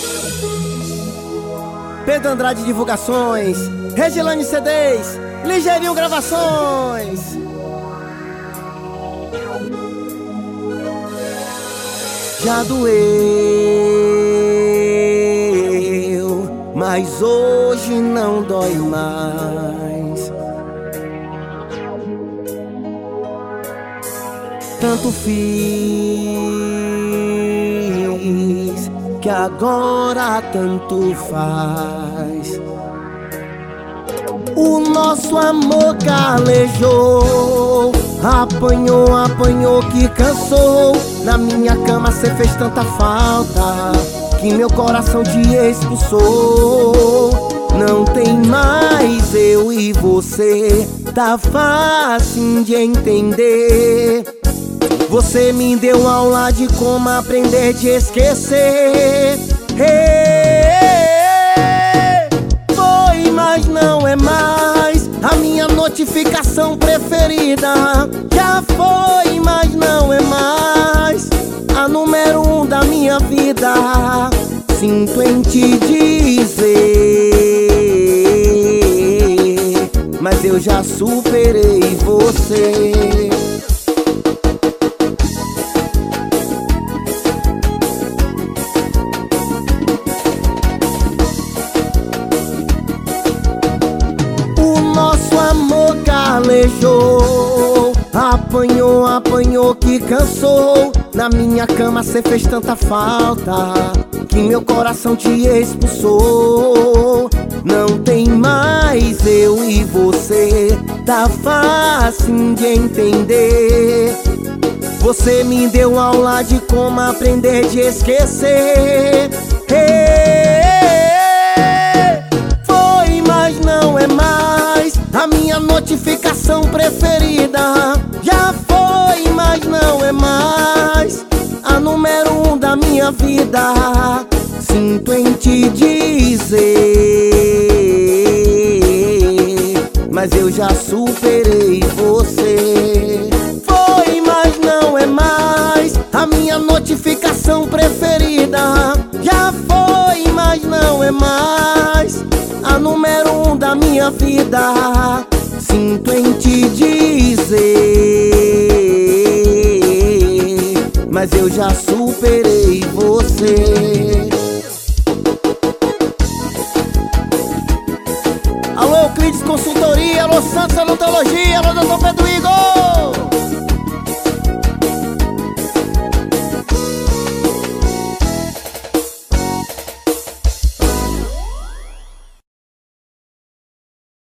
Pedro Andrade Divulgações, Regilane CDs, Ligeirinho Gravações. Já doeu, mas hoje não dói mais. Tanto fiz que agora tanto faz. O nosso amor calejou, apanhou, apanhou que cansou. Na minha cama cê fez tanta falta que meu coração te expulsou. Não tem mais eu e você, tá fácil de entender. Você me deu aula de como aprender de esquecer. Foi, mas não é mais a minha notificação preferida. Já foi, mas não é mais a número 1 da minha vida. Sinto em te dizer, mas eu já superei você. Nosso amor calejou, apanhou, apanhou que cansou. Na minha cama cê fez tanta falta que meu coração te expulsou. Não tem mais eu e você, tá fácil de entender. Você me deu aula de como aprender de esquecer. Foi, mas não é mais a minha notificação preferida. Já foi, mas não é mais a número 1 da minha vida. Sinto em te dizer, mas eu já superei você. Foi, mas não é mais a minha notificação preferida. Já foi, mas não é mais a número 1 da minha vida. Sinto em te dizer, mas eu já superei